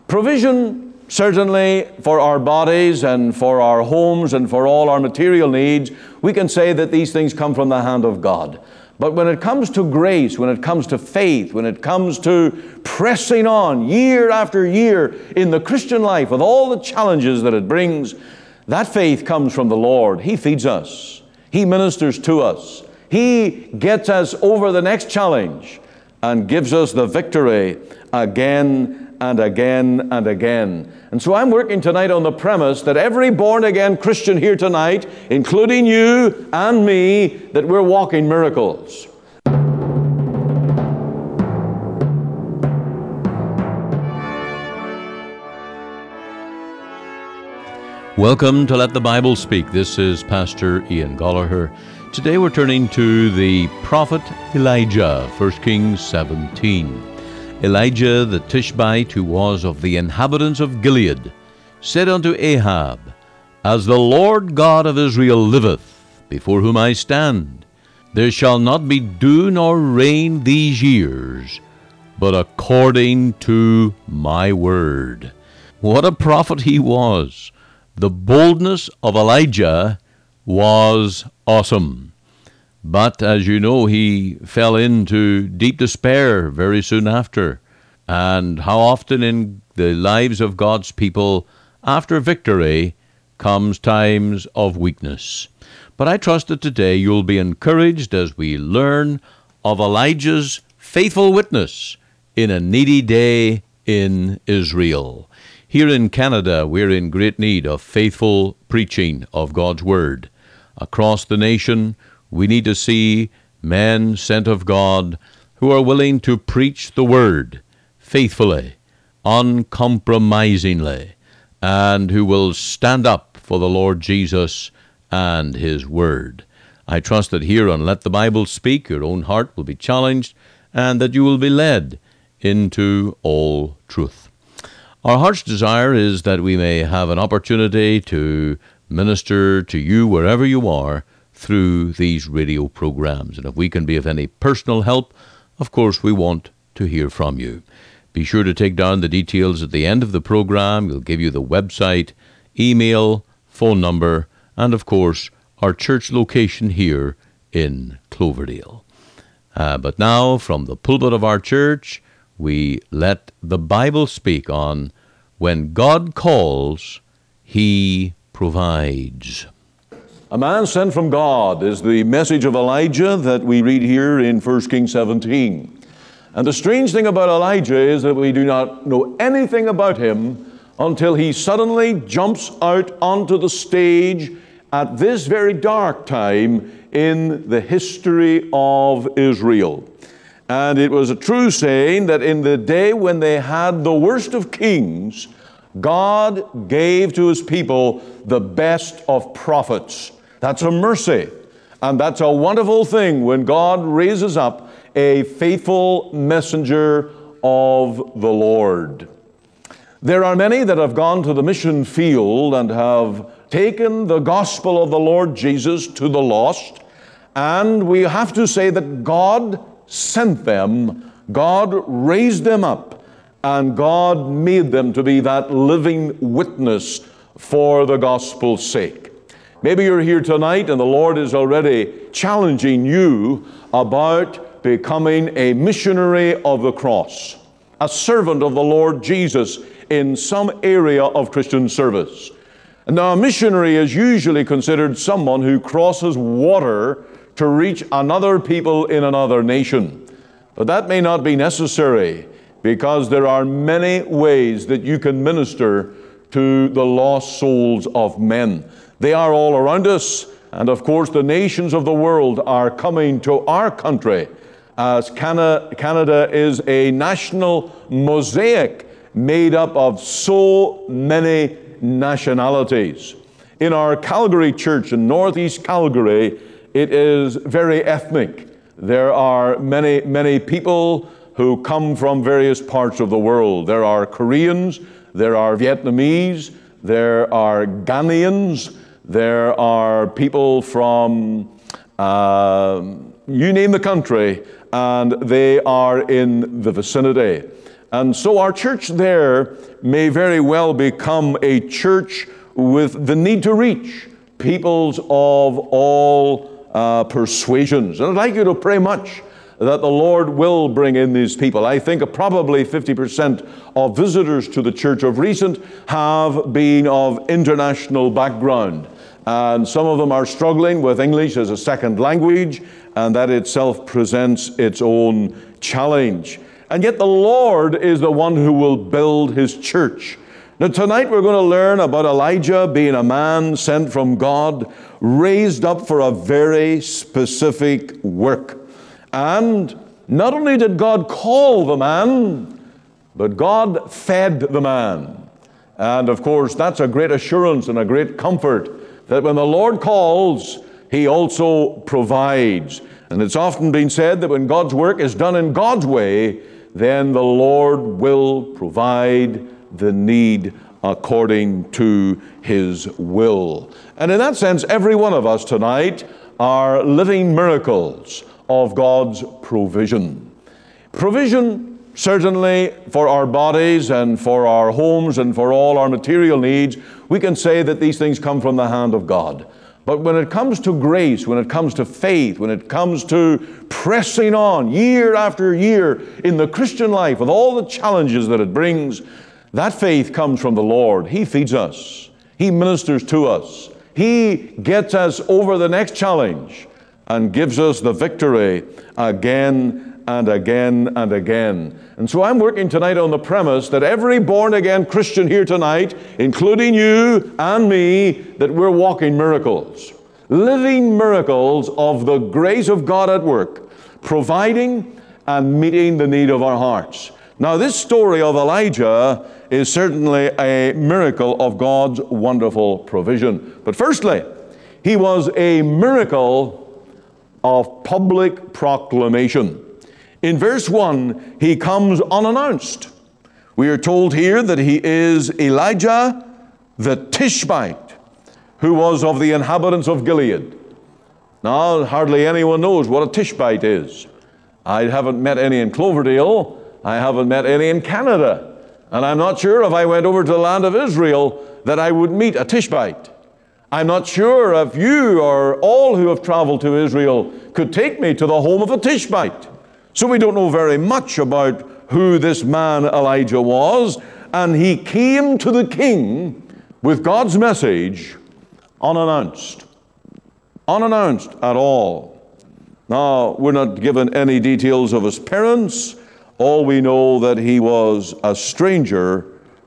Provision, certainly, for our bodies and for our homes and for all our material needs, we can say that these things come from the hand of God. But when it comes to grace, when it comes to faith, when it comes to pressing on year after year in the Christian life with all the challenges that it brings, that faith comes from the Lord. He feeds us. He ministers to us. He gets us over the next challenge and gives us the victory again and again and again. And so I'm working tonight on the premise that every born-again Christian here tonight, including you and me, that we're walking miracles. Welcome to Let the Bible Speak. This is Pastor Ian Gollaher. Today we're turning to the prophet Elijah, 1 Kings 17. Elijah the Tishbite, who was of the inhabitants of Gilead, said unto Ahab, As the Lord God of Israel liveth, before whom I stand, there shall not be dew nor rain these years, but according to my word. What a prophet he was! The boldness of Elijah was awesome. But as you know, he fell into deep despair very soon after. And how often in the lives of God's people, after victory, comes times of weakness. But I trust that today you'll be encouraged as we learn of Elijah's faithful witness in a needy day in Israel. Here in Canada, we're in great need of faithful preaching of God's Word. Across the nation, we need to see men sent of God who are willing to preach the Word faithfully, uncompromisingly, and who will stand up for the Lord Jesus and His Word. I trust that here on Let the Bible Speak, your own heart will be challenged and that you will be led into all truth. Our heart's desire is that we may have an opportunity to minister to you wherever you are through these radio programs. And if we can be of any personal help, of course we want to hear from you. Be sure to take down the details at the end of the program. We'll give you the website, email, phone number, and of course our church location here in Cloverdale. But now, from the pulpit of our church, we let the Bible speak on when God calls, He provides. A man sent from God is the message of Elijah that we read here in 1 Kings 17. And the strange thing about Elijah is that we do not know anything about him until he suddenly jumps out onto the stage at this very dark time in the history of Israel. And it was a true saying that in the day when they had the worst of kings, God gave to His people the best of prophets. That's a mercy. And that's a wonderful thing when God raises up a faithful messenger of the Lord. There are many that have gone to the mission field and have taken the gospel of the Lord Jesus to the lost. And we have to say that God sent them, God raised them up, and God made them to be that living witness for the gospel's sake. Maybe you're here tonight and the Lord is already challenging you about becoming a missionary of the cross, a servant of the Lord Jesus in some area of Christian service. And now a missionary is usually considered someone who crosses water to reach another people in another nation. But that may not be necessary, because there are many ways that you can minister to the lost souls of men. They are all around us, and of course the nations of the world are coming to our country, as Canada is a national mosaic made up of so many nationalities. In our Calgary church in Northeast Calgary, it is very ethnic. There are many people who come from various parts of the world. There are Koreans, there are Vietnamese, there are Ghanaians, there are people from you name the country, and they are in the vicinity. And so our church there may very well become a church with the need to reach peoples of all persuasions. And I'd like you to pray much that the Lord will bring in these people. I think probably 50% of visitors to the church of recent have been of international background. And some of them are struggling with English as a second language, and that itself presents its own challenge. And yet the Lord is the one who will build His church. Now tonight we're going to learn about Elijah being a man sent from God, raised up for a very specific work. And not only did God call the man, but God fed the man. And of course, that's a great assurance and a great comfort that when the Lord calls, He also provides. And it's often been said that when God's work is done in God's way, then the Lord will provide the need according to His will. And in that sense, every one of us tonight are living miracles of God's provision. Provision certainly for our bodies and for our homes and for all our material needs. We can say that these things come from the hand of God. But when it comes to grace, when it comes to faith, when it comes to pressing on year after year in the Christian life with all the challenges that it brings, that faith comes from the Lord. He feeds us. He ministers to us. He gets us over the next challenge and gives us the victory again and again and again. And so I'm working tonight on the premise that every born-again Christian here tonight, including you and me, that we're walking miracles, living miracles of the grace of God at work, providing and meeting the need of our hearts. Now, this story of Elijah is certainly a miracle of God's wonderful provision. But firstly, he was a miracle of public proclamation. In verse 1, he comes unannounced. We are told here that he is Elijah the Tishbite, who was of the inhabitants of Gilead. Now, hardly anyone knows what a Tishbite is. I haven't met any in Cloverdale. I haven't met any in Canada. And I'm not sure if I went over to the land of Israel that I would meet a Tishbite. I'm not sure if you or all who have traveled to Israel could take me to the home of a Tishbite. So we don't know very much about who this man Elijah was. And he came to the king with God's message unannounced. Unannounced at all. Now, we're not given any details of his parents. All we know that he was a stranger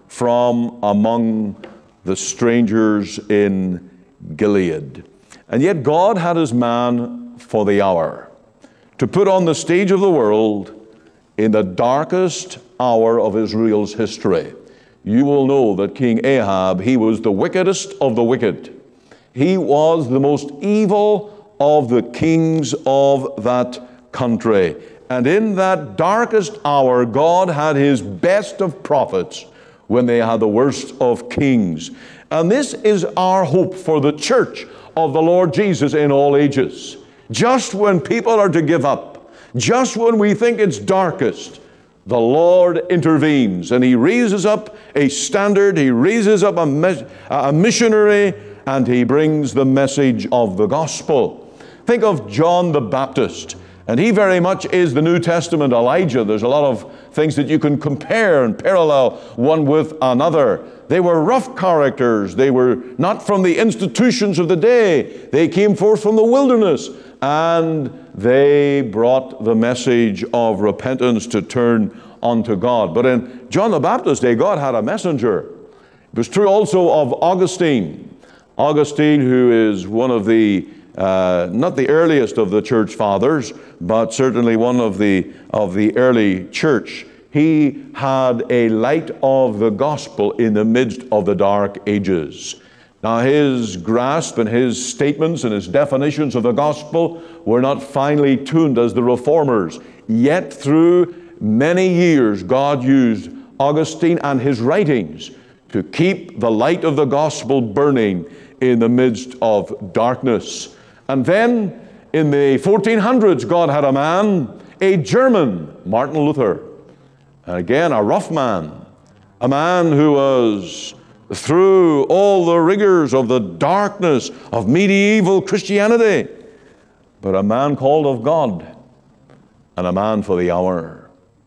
from among the strangers in Gilead. And yet God had his man for the hour to put on the stage of the world in the darkest hour of Israel's history. You will know that King Ahab, he was the wickedest of the wicked. He was the most evil of the kings of that country. And in that darkest hour, God had his best of prophets when they had the worst of kings. And this is our hope for the church of the Lord Jesus in all ages. Just when people are to give up, just when we think it's darkest, the Lord intervenes and he raises up a standard, he raises up a missionary, and he brings the message of the gospel. Think of John the Baptist. And he very much is the New Testament Elijah. There's a lot of things that you can compare and parallel one with another. They were rough characters. They were not from the institutions of the day. They came forth from the wilderness, and they brought the message of repentance to turn unto God. But in John the Baptist's day, God had a messenger. It was true also of Augustine. Augustine, who is one of the not the earliest of the church fathers, but certainly one of the early church. He had a light of the gospel in the midst of the dark ages. Now his grasp and his statements and his definitions of the gospel were not finely tuned as the reformers. Yet through many years God used Augustine and his writings to keep the light of the gospel burning in the midst of darkness. And then in the 1400s, God had a man, a German, Martin Luther. And again, a rough man, a man who was through all the rigors of the darkness of medieval Christianity, but a man called of God and a man for the hour.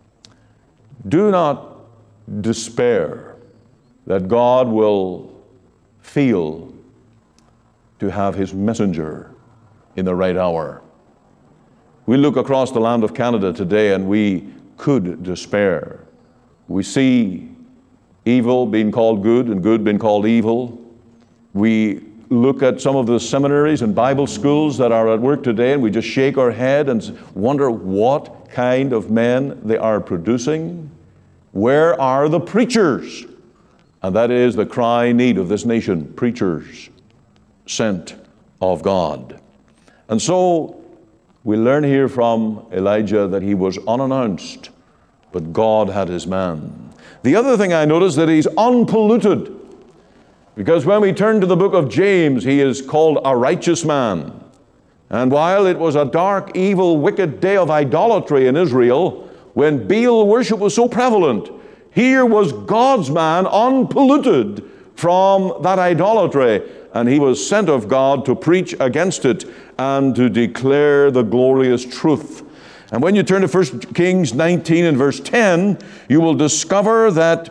Do not despair that God will feel to have his messenger in the right hour. We look across the land of Canada today and we could despair. We see evil being called good and good being called evil. We look at some of the seminaries and Bible schools that are at work today and we just shake our head and wonder what kind of men they are producing. Where are the preachers? And that is the crying need of this nation, preachers sent of God. And so we learn here from Elijah that he was unannounced, but God had his man. The other thing I notice that he's unpolluted, because when we turn to the book of James, he is called a righteous man. And while it was a dark, evil, wicked day of idolatry in Israel, when Baal worship was so prevalent, here was God's man unpolluted from that idolatry, and he was sent of God to preach against it and to declare the glorious truth. And when you turn to 1 Kings 19 and verse 10, you will discover that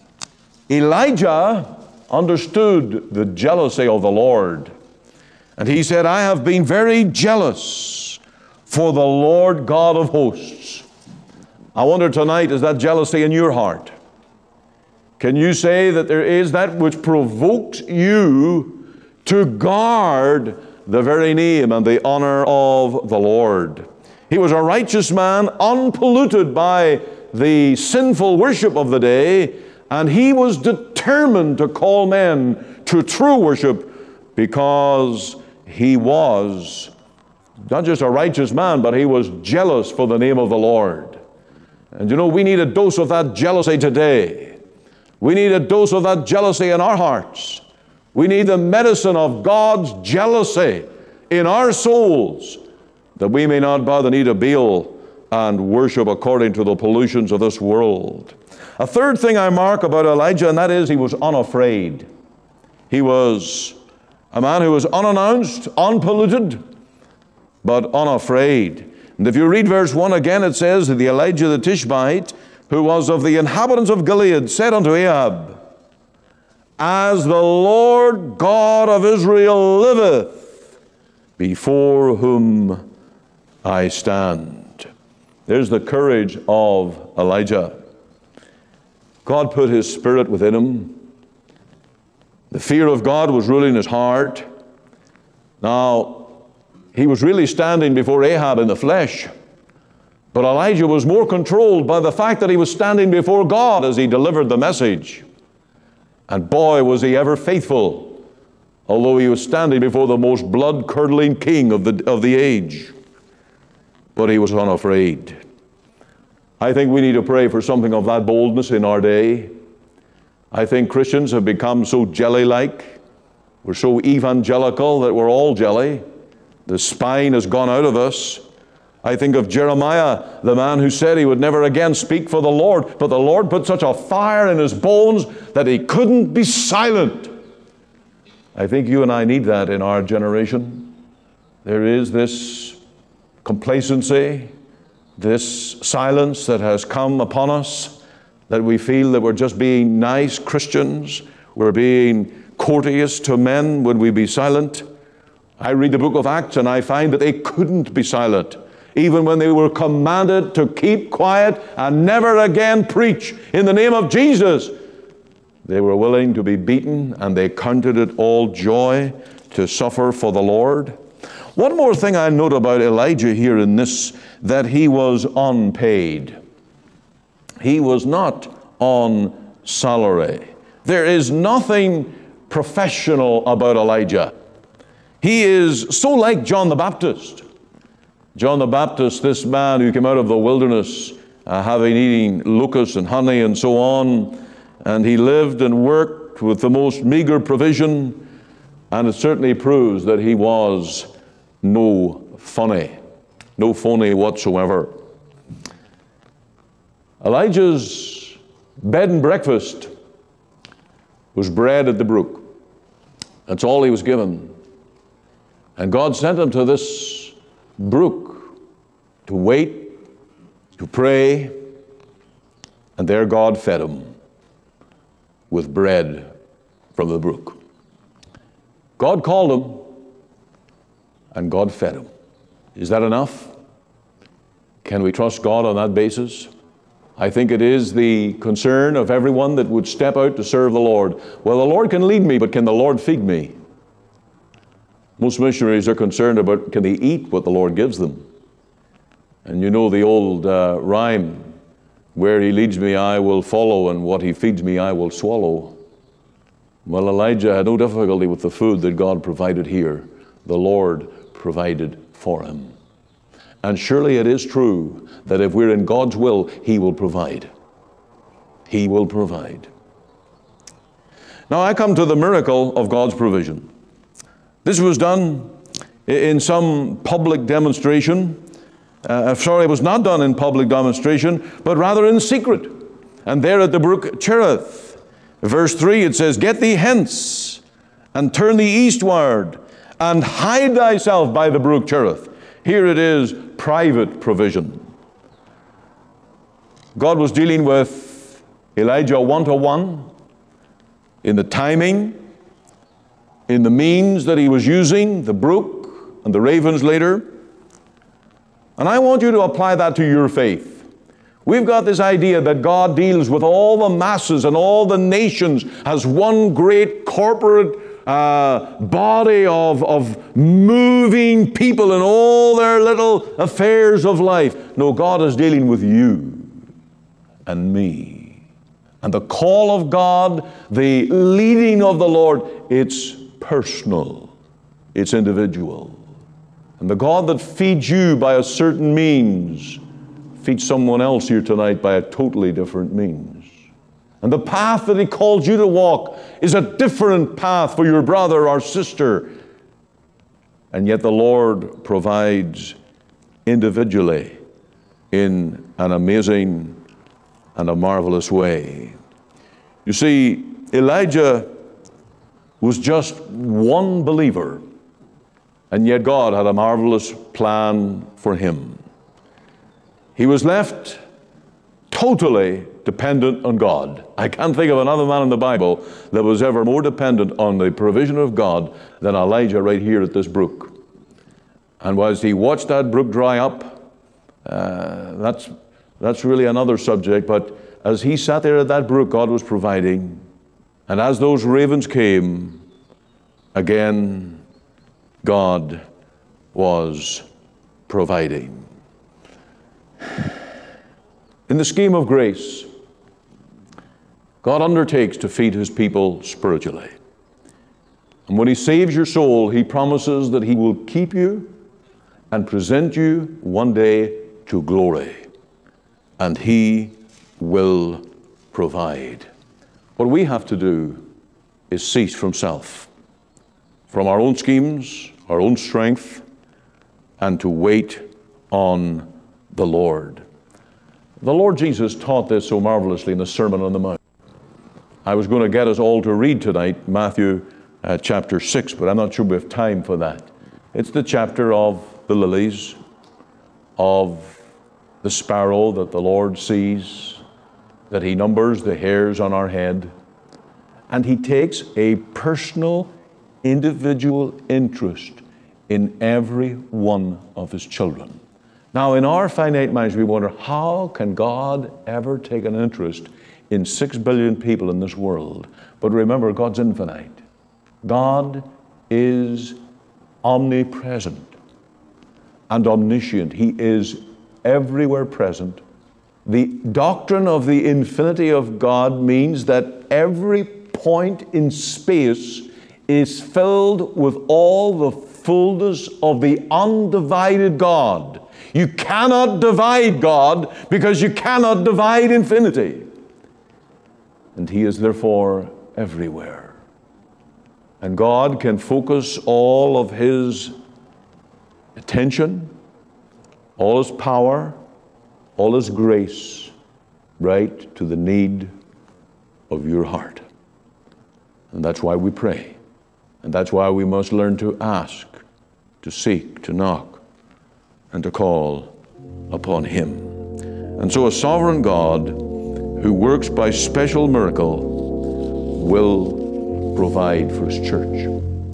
Elijah understood the jealousy of the Lord. And he said, I have been very jealous for the Lord God of hosts. I wonder tonight, is that jealousy in your heart? Can you say that there is that which provokes you to guard the very name and the honor of the Lord? He was a righteous man, unpolluted by the sinful worship of the day, and he was determined to call men to true worship because he was not just a righteous man, but he was jealous for the name of the Lord. And you know, we need a dose of that jealousy today. We need a dose of that jealousy in our hearts. We need the medicine of God's jealousy in our souls, that we may not bow the knee to Baal and worship according to the pollutions of this world. A third thing I mark about Elijah, and that is he was unafraid. He was a man who was unannounced, unpolluted, but unafraid. And if you read verse 1 again, it says that the Elijah the Tishbite, who was of the inhabitants of Gilead, said unto Ahab, As the Lord God of Israel liveth, before whom I stand. There's the courage of Elijah. God put his spirit within him. The fear of God was ruling his heart. Now, he was really standing before Ahab in the flesh, but Elijah was more controlled by the fact that he was standing before God as he delivered the message. And boy, was he ever faithful, although he was standing before the most blood-curdling king of the age. But he was unafraid. I think we need to pray for something of that boldness in our day. I think Christians have become so jelly-like. We're so evangelical that we're all jelly. The spine has gone out of us. I think of Jeremiah, the man who said he would never again speak for the Lord, but the Lord put such a fire in his bones that he couldn't be silent. I think you and I need that in our generation. There is this complacency, this silence that has come upon us, that we feel that we're just being nice Christians, we're being courteous to men when we be silent. I read the book of Acts and I find that they couldn't be silent, even when they were commanded to keep quiet and never again preach in the name of Jesus. They were willing to be beaten, and they counted it all joy to suffer for the Lord. One more thing I note about Elijah here in this, that he was unpaid. He was not on salary. There is nothing professional about Elijah. He is so like John the Baptist. John the Baptist, this man who came out of the wilderness, having eaten locusts and honey and so on, and he lived and worked with the most meager provision, and it certainly proves that he was no phony whatsoever. Elijah's bed and breakfast was bread at the brook. That's all he was given. And God sent him to this brook to wait, to pray, and there God fed him with bread from the brook. God called him, and God fed him. Is that enough? Can we trust God on that basis? I think it is the concern of everyone that would step out to serve the Lord. Well, the Lord can lead me, but can the Lord feed me? Most missionaries are concerned about, can they eat what the Lord gives them? And you know the old rhyme, where he leads me I will follow, and what he feeds me I will swallow. Well, Elijah had no difficulty with the food that God provided here. The Lord provided for him. And surely it is true that if we're in God's will, he will provide. He will provide. Now I come to the miracle of God's provision. This was done in some public demonstration. It was not done in public demonstration, but rather in secret. And there at the brook Cherith, verse 3, it says, "Get thee hence, and turn thee eastward, and hide thyself by the brook Cherith." Here it is, private provision. God was dealing with Elijah one-to-one in the timing, in the means that he was using, the brook and the ravens later. And I want you to apply that to your faith. We've got this idea that God deals with all the masses and all the nations as one great corporate body of moving people in all their little affairs of life. No, God is dealing with you and me. And the call of God, the leading of the Lord, it's personal. It's individual. And the God that feeds you by a certain means feeds someone else here tonight by a totally different means. And the path that he called you to walk is a different path for your brother or sister. And yet the Lord provides individually in an amazing and a marvelous way. You see, Elijah was just one believer, and yet God had a marvelous plan for him. He was left totally dependent on God. I can't think of another man in the Bible that was ever more dependent on the provision of God than Elijah right here at this brook. And as he watched that brook dry up, that's really another subject, but as he sat there at that brook, God was providing. And as those ravens came, again, God was providing. In the scheme of grace, God undertakes to feed his people spiritually. And when he saves your soul, he promises that he will keep you and present you one day to glory. And he will provide. What we have to do is cease from self, from our own schemes, our own strength, and to wait on the Lord. The Lord Jesus taught this so marvelously in the Sermon on the Mount. I was going to get us all to read tonight Matthew chapter 6, but I'm not sure we have time for that. It's the chapter of the lilies, of the sparrow that the Lord sees, that he numbers the hairs on our head, and he takes a personal, individual interest in every one of his children. Now, in our finite minds, we wonder, how can God ever take an interest in 6 billion people in this world? But remember, God's infinite. God is omnipresent and omniscient. He is everywhere present. The doctrine of the infinity of God means that every point in space is filled with all the fullness of the undivided God. You cannot divide God because you cannot divide infinity. And he is therefore everywhere. And God can focus all of his attention, all his power, all his grace right to the need of your heart. And that's why we pray. And that's why we must learn to ask, to seek, to knock, and to call upon Him. And so a sovereign God who works by special miracle will provide for His church.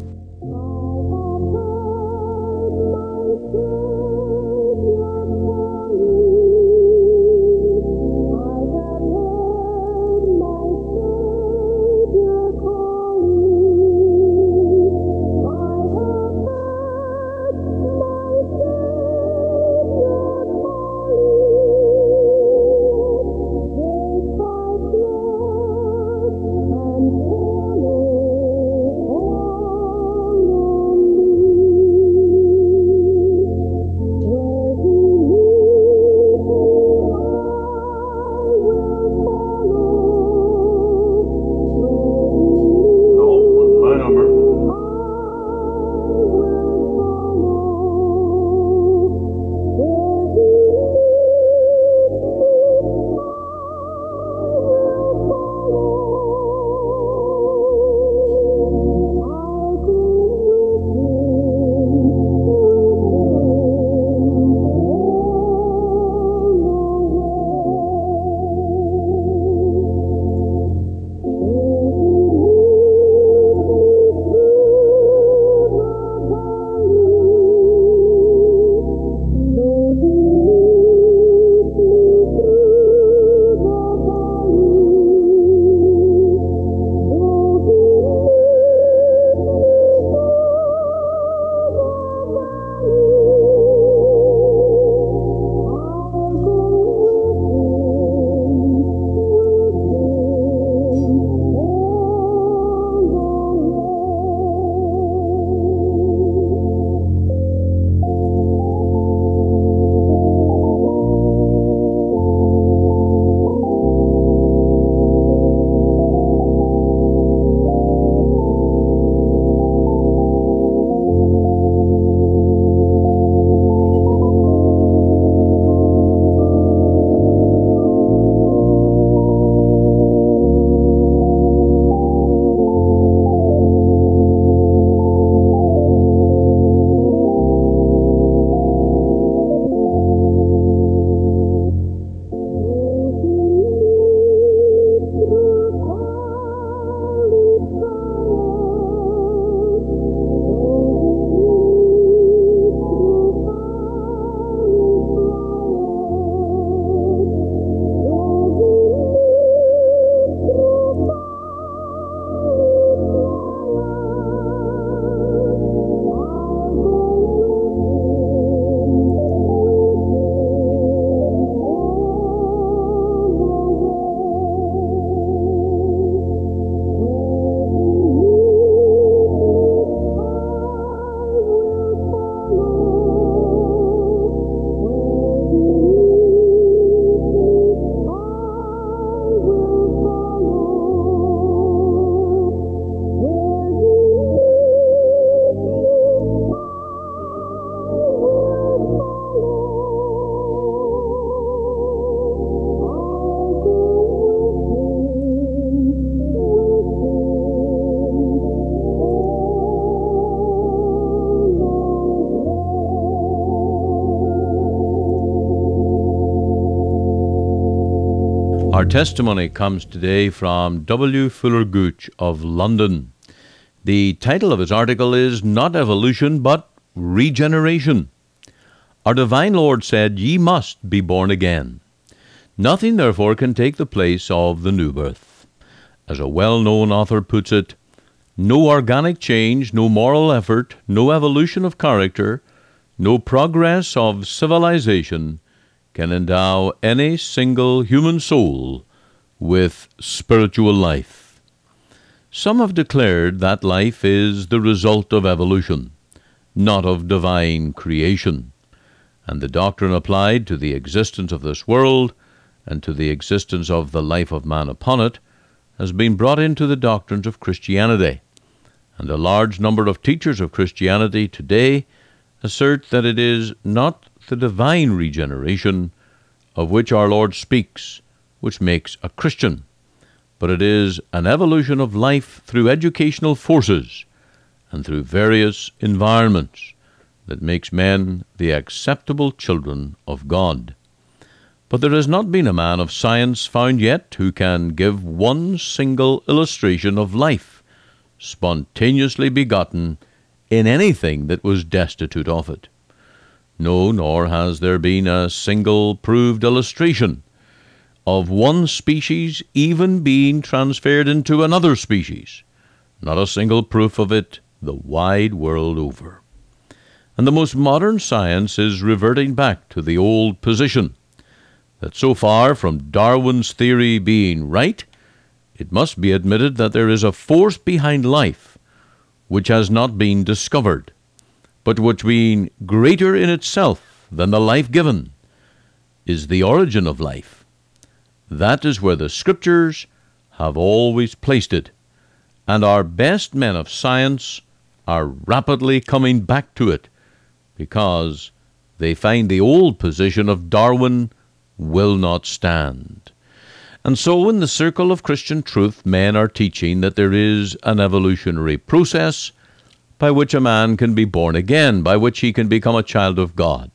Our testimony comes today from W. Fuller Gooch of London. The title of his article is Not Evolution, but Regeneration. Our divine Lord said, "Ye must be born again." Nothing, therefore, can take the place of the new birth. As a well-known author puts it, no organic change, no moral effort, no evolution of character, no progress of civilization can endow any single human soul with spiritual life. Some have declared that life is the result of evolution, not of divine creation, and the doctrine applied to the existence of this world and to the existence of the life of man upon it has been brought into the doctrines of Christianity, and a large number of teachers of Christianity today assert that it is not the divine regeneration of which our Lord speaks, which makes a Christian, but it is an evolution of life through educational forces and through various environments that makes men the acceptable children of God. But there has not been a man of science found yet who can give one single illustration of life, spontaneously begotten in anything that was destitute of it. No, nor has there been a single proved illustration of one species even being transferred into another species. Not a single proof of it the wide world over. And the most modern science is reverting back to the old position, that so far from Darwin's theory being right, it must be admitted that there is a force behind life which has not been discovered, but which, being greater in itself than the life given, is the origin of life. That is where the Scriptures have always placed it, and our best men of science are rapidly coming back to it, because they find the old position of Darwin will not stand. And so in the circle of Christian truth, men are teaching that there is an evolutionary process by which a man can be born again, by which he can become a child of God.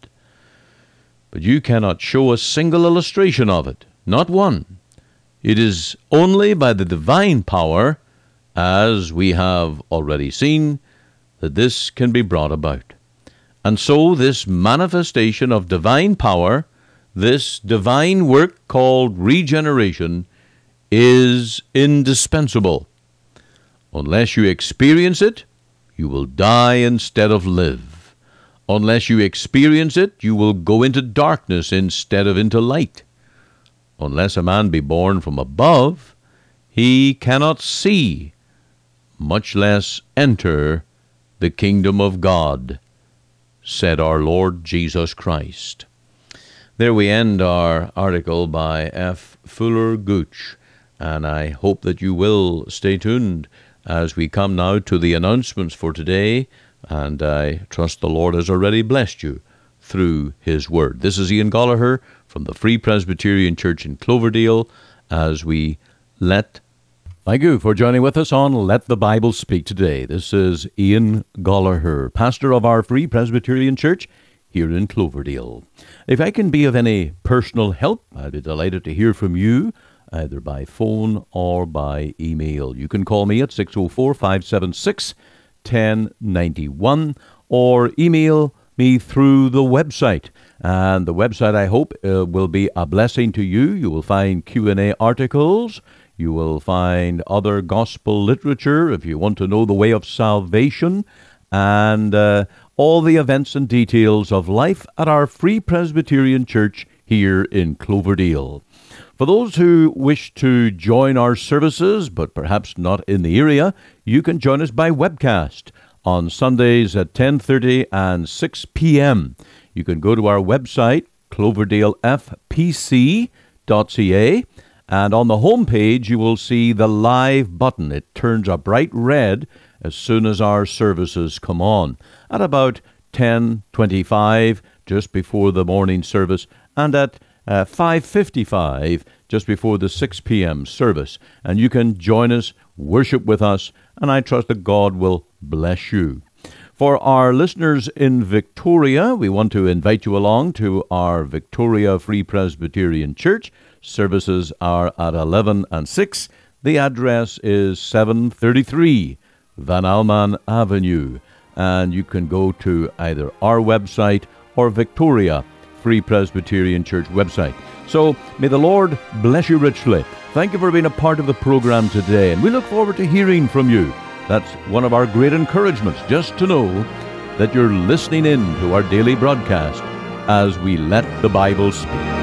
But you cannot show a single illustration of it, not one. It is only by the divine power, as we have already seen, that this can be brought about. And so this manifestation of divine power, this divine work called regeneration, is indispensable. Unless you experience it, you will die instead of live. Unless you experience it, you will go into darkness instead of into light. Unless a man be born from above, he cannot see, much less enter the kingdom of God, said our Lord Jesus Christ. There we end our article by F. Fuller Gooch, and I hope that you will stay tuned as we come now to the announcements for today, and I trust the Lord has already blessed you through His Word. This is Ian Gollaher from the Free Presbyterian Church in Cloverdale, as we Thank you for joining with us on Let the Bible Speak today. This is Ian Gollaher, pastor of our Free Presbyterian Church here in Cloverdale. If I can be of any personal help, I'd be delighted to hear from you, either by phone or by email. You can call me at 604-576-1091 or email me through the website. And the website, I hope, will be a blessing to you. You will find Q&A articles. You will find other gospel literature if you want to know the way of salvation, and all the events and details of life at our Free Presbyterian Church here in Cloverdale. For those who wish to join our services, but perhaps not in the area, you can join us by webcast on Sundays at 10:30 and 6 p.m. You can go to our website, cloverdalefpc.ca, and on the home page you will see the live button. It turns a bright red as soon as our services come on, at about 10:25, just before the morning service, and at 5:55, just before the 6 p.m. service. And you can join us, worship with us, and I trust that God will bless you. For our listeners in Victoria, we want to invite you along to our Victoria Free Presbyterian Church. Services are at 11 and 6. The address is 733 Van Alman Avenue. And you can go to either our website or Victoria Free Presbyterian Church website. So may the Lord bless you richly. Thank you for being a part of the program today, and we look forward to hearing from you. That's one of our great encouragements, just to know that you're listening in to our daily broadcast as we let the Bible speak.